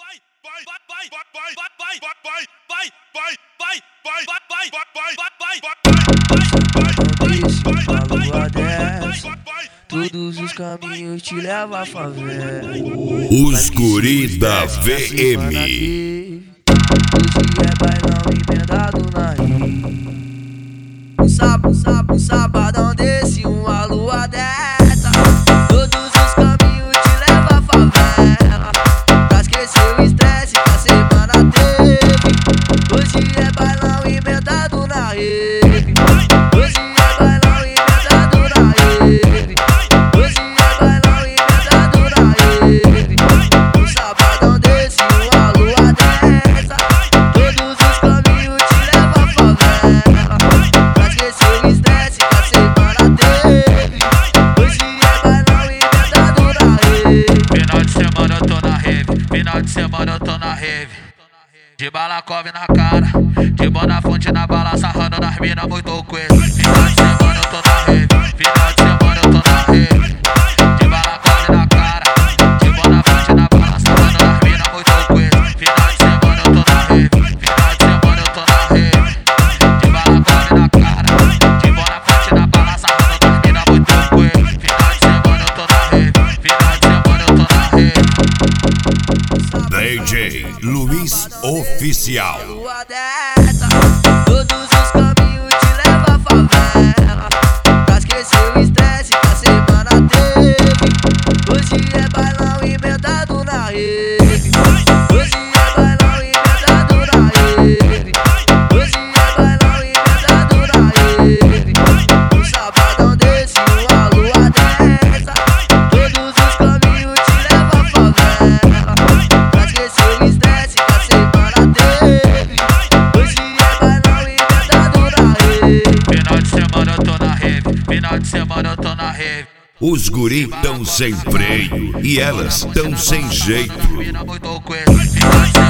Todos os caminhos te levam à favela. Os guri da VM. Hoje é bailão emendado na rima. Sabadão desse, uma lua dessa. Todos os caminhos te levam à favela. Pra esquecer o estresse que a semana teve. Hoje é bailão emendado na rave. Hoje é bailão emendado na rave. Hoje é bailão emendado na rave. Um sabadão desse, uma lua dessa. Todos os caminhos te levam à favela. Pra esquecer o estresse que a semana teve. Hoje é bailão emendado na rave. Final de semana eu tô na rave. Final de semana eu tô na rave. De balacove na cara, de Bonafonte na bala, sarrando nas minas muito coelho. Final de semana eu tô na rave. Final de semana eu tô na rave. De balacove na cara, de Bonafonte na bala, sarrando nas minas muito coelho. Final de semana eu tô na rave. Final de semana eu tô na rave. De balacove na cara, de Bonafonte na bala, sarrando nas minas muito coelho. Final de semana eu tô na rave. Final de semana eu tô na rave. DJ Luiz Oficial. Lua dessa. Todos os caminhos te levam à favela. Pra esquecer o estresse que a semana teve. Hoje é bailão emendado na rave. Hoje é bailão emendado na rave. Hoje é bailão emendado na rave. Um sabadão desse, uma lua dessa. Todos os caminhos te levam à favela. Pra esquecer o estresse que a semana teve. Hoje é bailão emendado na rave. Final de semana eu tô na rave. Final de semana eu tô na rave. Os guri tão sem freio e elas tão sem jeito. Mina muito coelho. Final de semana